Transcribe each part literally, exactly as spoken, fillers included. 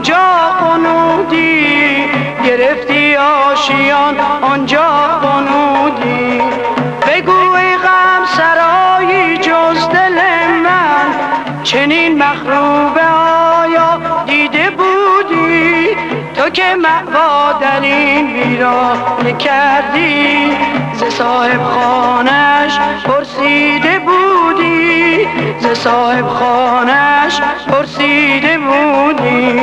آنجا قنودی، گرفتی آشیان آنجا قنودی. بگو ای غم سرایی جز دل من، چنین مخروبه آیا دیده بودی؟ تو که مأوا در این ویرانه کردی، ز صاحب خانش پرسیده بودی، ز صاحب خانش پرسیده بودی.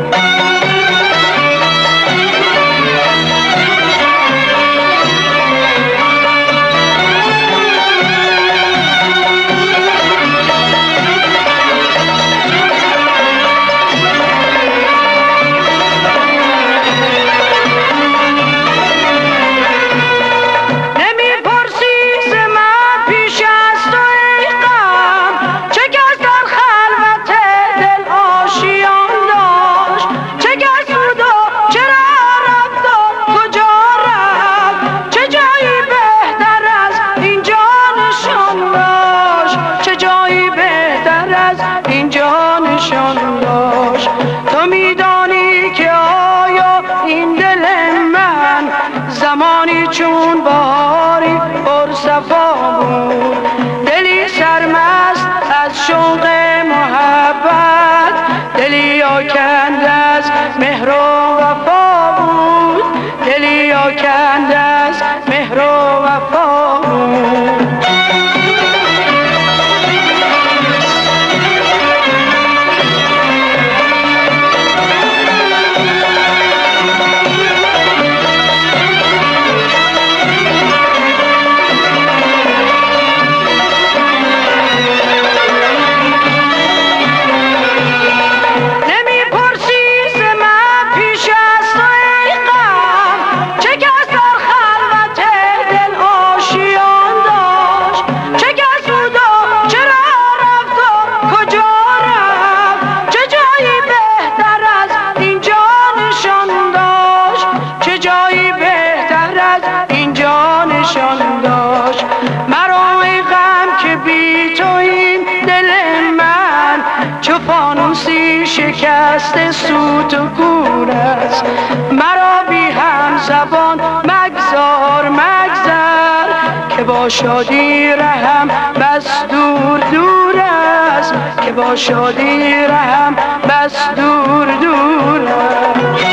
تو میدانی که آیا این دل من زمانی چون بهاری پرصفا بود، دلی سرمست از شوق محبت، دلی آکنده از مهر و وفا بود، دلی آکنده از مهر و وفا بود. مرا ای غم که بی تو این دل من چو فانوسی شکسته سوت و کور است. مرا بی هم زبان مگذار مگذر، که با شادی رهم بس دور دور است، که با شادی رهم بس دور دور است.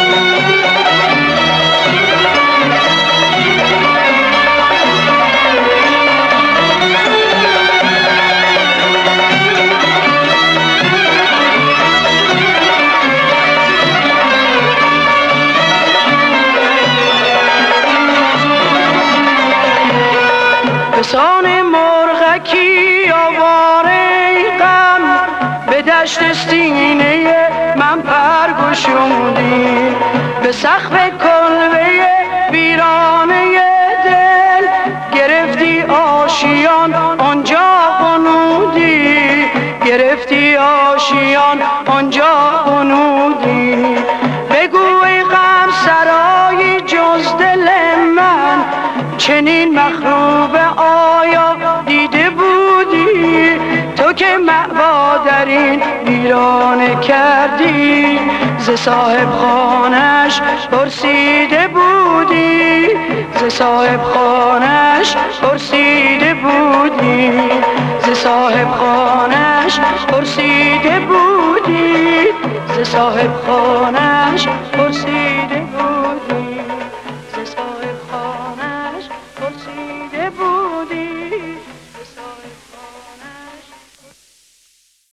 بسان مرغکی آواره غم، به دشت سینه من پر گشودی، به سقف کلبه ویرانه دل گرفتی آشیان آنجا قنودی، گرفتی آشیان آنجا قنودی. بگو ای غم سرایی جز دل من، چنین مخروبه آیا دیده بودی؟ تو که مأوا در این ویرانه کردی، ز صاحب خانش پرسیده بودی، ز صاحب خانش پرسیده بودی، ز صاحب خانش پرسیده بودی، ز صاحب خانش پرسیده